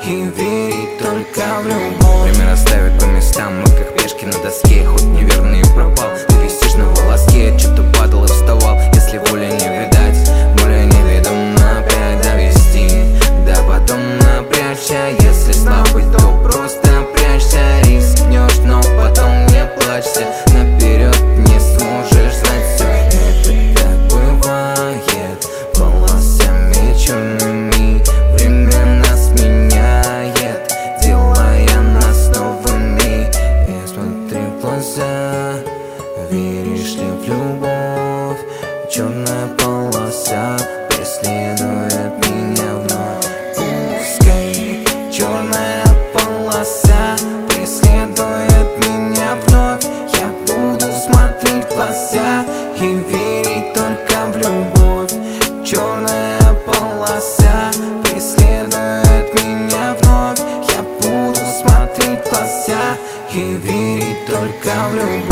и верить только в любовь. Время расставить по местам, мы как пешки на доске. Хоть неверный пропал, ты висишь на волоске. Что-то падал и вставал, если воля не видать. Море неведомо опять довести, да потом напрячься. Если слабый, то просто прячься. Рискнешь, но потом не плачься. Наперед не сможешь знать все. Это так бывает, полосами черными. Время нас меняет, делая нас новыми. И смотри в глаза, веришь ли в любовь? Черная полоса преследует меня вновь. Пускай черная полоса преследует меня вновь. Я буду смотреть в глаза и верить только в любовь. Черная полоса преследует меня вновь. Я буду смотреть в глаза и верить только в любовь.